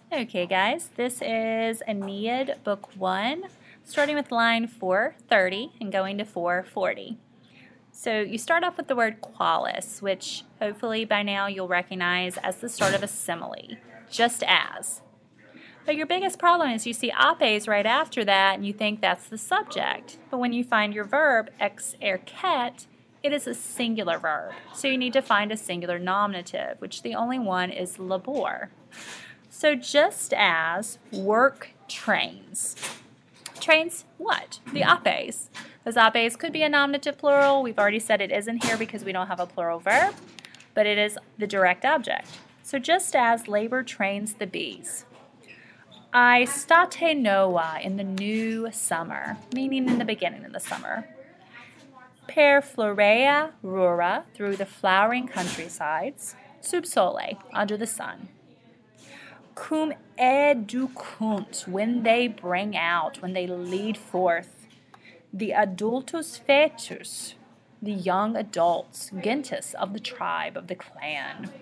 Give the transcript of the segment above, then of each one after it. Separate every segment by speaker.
Speaker 1: Okay, guys, this is Aeneid, Book 1, starting with line 430 and going to 440. So you start off with the word qualis, which hopefully by now you'll recognize as the start of a simile, just as. But your biggest problem is you see apes right after that and you think that's the subject. But when you find your verb, ex ercet, it is a singular verb. So you need to find a singular nominative, which the only one is labor. So just as work trains. Trains what? The apes. Those apes could be a nominative plural. We've already said it isn't here because we don't have a plural verb, but it is the direct object. So just as labor trains the bees. I state noa in the new summer, meaning in the beginning of the summer. Per florea rura, through the flowering countrysides. Sub sole, under the sun. Cum educunt, when they bring out, when they lead forth. The adultus fetus, the young adults, gentis of the tribe, of the clan.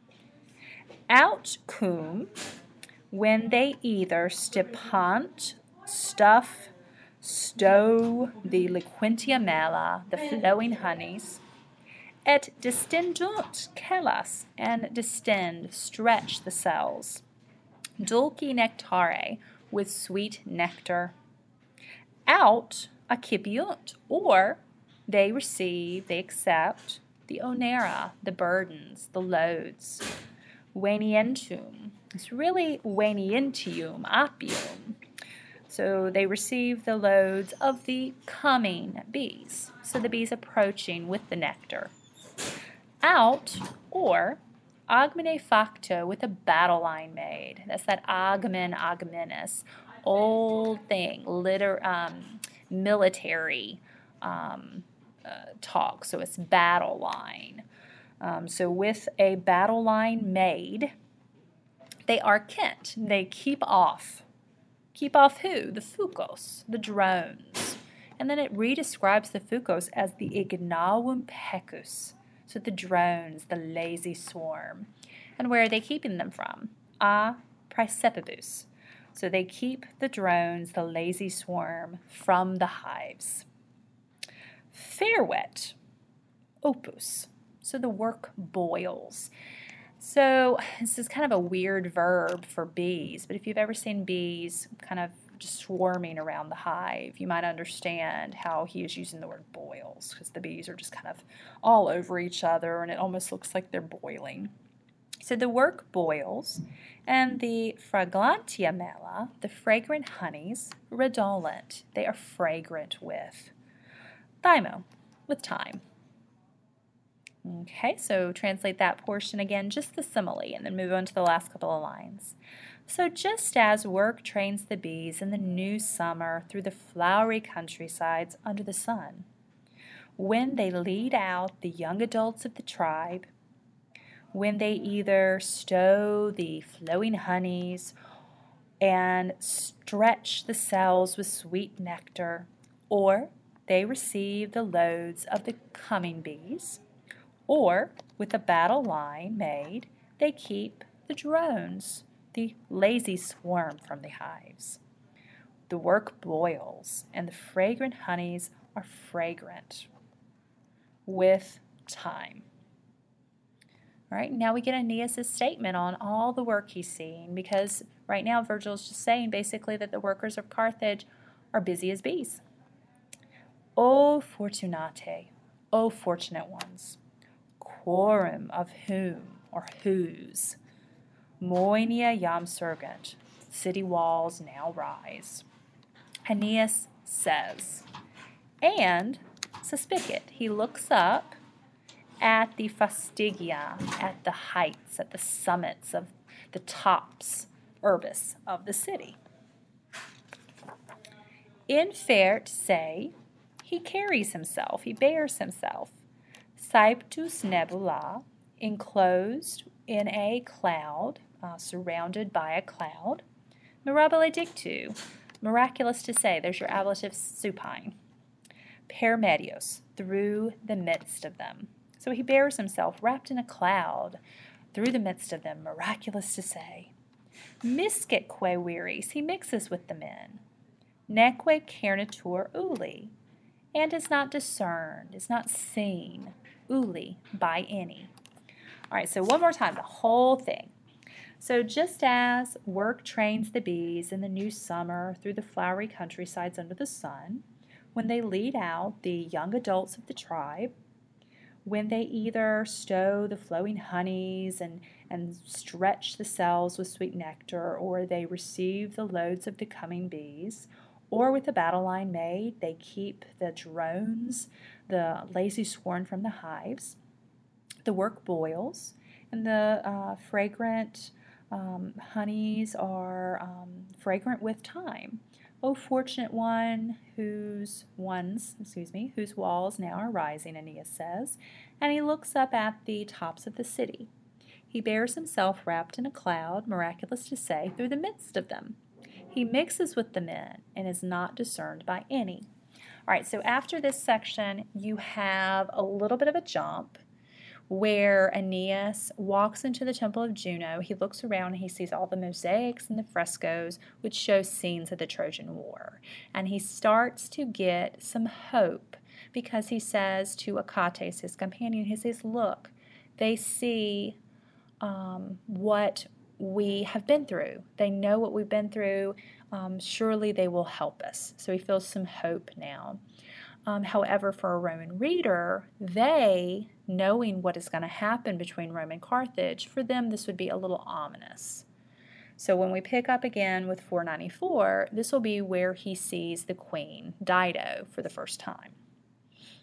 Speaker 1: Out cum, when they either stipant, stuff, stow the liquentia mela, the flowing honeys, et distendunt celas, and distend, stretch the cells. Dulci nectare, with sweet nectar. Out accipiunt, or they receive, they accept, the onera, the burdens, the loads. Venientum, it's really venientium, apium. So they receive the loads of the coming bees. So the bees approaching with the nectar. Out, or agmine facto, with a battle line made. That's that agmen, agmenis, old thing, military talk. So it's battle line. So with a battle line made, they are kent. They keep off. Keep off who? The fucos, the drones. And then it redescribes the fucos as the ignavum pecus. So the drones, the lazy swarm. And where are they keeping them from? A praecepibus. So they keep the drones, the lazy swarm, from the hives. Fervet, opus. So the work boils. So this is kind of a weird verb for bees, but if you've ever seen bees kind of just swarming around the hive, you might understand how he is using the word boils, because the bees are just kind of all over each other and it almost looks like they're boiling. So the work boils, and the fragrantia mela, the fragrant honeys, redolent, they are fragrant with. Thymo, with time. Okay, so translate that portion again, just the simile, and then move on to the last couple of lines. So just as work trains the bees in the new summer through the flowery countrysides under the sun, when they lead out the young adults of the tribe, when they either stow the flowing honeys and stretch the cells with sweet nectar, or they receive the loads of the coming bees, or, with a battle line made, they keep the drones, the lazy swarm, from the hives. The work boils, and the fragrant honeys are fragrant with time. All right, now we get Aeneas' statement on all the work he's seeing, because right now Virgil's just saying basically that the workers of Carthage are busy as bees. O fortunate, O fortunate ones, quorum of whom, or whose, moenia jam surgent, city walls now rise. Aeneas says, and suspicit, he looks up at the fastigia, at the heights, at the summits of the tops, urbis, of the city. Infert se, he carries himself, he bears himself. Saeptus nebula, enclosed in a cloud, surrounded by a cloud. Mirabile dictu, miraculous to say, there's your ablative supine. Per medios, through the midst of them. So he bears himself wrapped in a cloud, through the midst of them, miraculous to say. Miscitque viris, he mixes with the men. Neque cernitur uli, and is not discerned, is not seen, uli, by any. All right, so one more time, the whole thing. So just as work trains the bees in the new summer through the flowery countrysides under the sun, when they lead out the young adults of the tribe, when they either stow the flowing honeys and stretch the cells with sweet nectar, or they receive the loads of the coming bees, or with the battle line made, they keep the drones, the lazy swarm from the hives. The work boils, and the fragrant honeys are fragrant with time. O fortunate one whose walls now are rising, Aeneas says, and he looks up at the tops of the city. He bears himself wrapped in a cloud, miraculous to say, through the midst of them. He mixes with the men and is not discerned by any. All right, so after this section, you have a little bit of a jump where Aeneas walks into the temple of Juno. He looks around and he sees all the mosaics and the frescoes, which show scenes of the Trojan War. And he starts to get some hope because he says to Achates, his companion, he says, look, they see what we have been through. They know what we've been through. Surely they will help us. So he feels some hope now. However, for a Roman reader, they, knowing what is going to happen between Rome and Carthage, for them this would be a little ominous. So when we pick up again with 494, this will be where he sees the queen, Dido, for the first time.